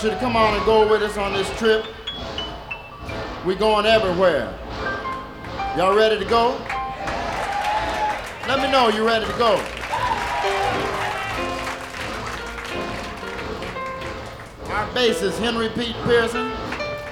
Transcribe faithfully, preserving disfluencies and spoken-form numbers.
you to come on and go with us on this trip. We're going everywhere. Y'all ready to go? Let me know you're ready to go. Our bassist, Henry Pete Pearson.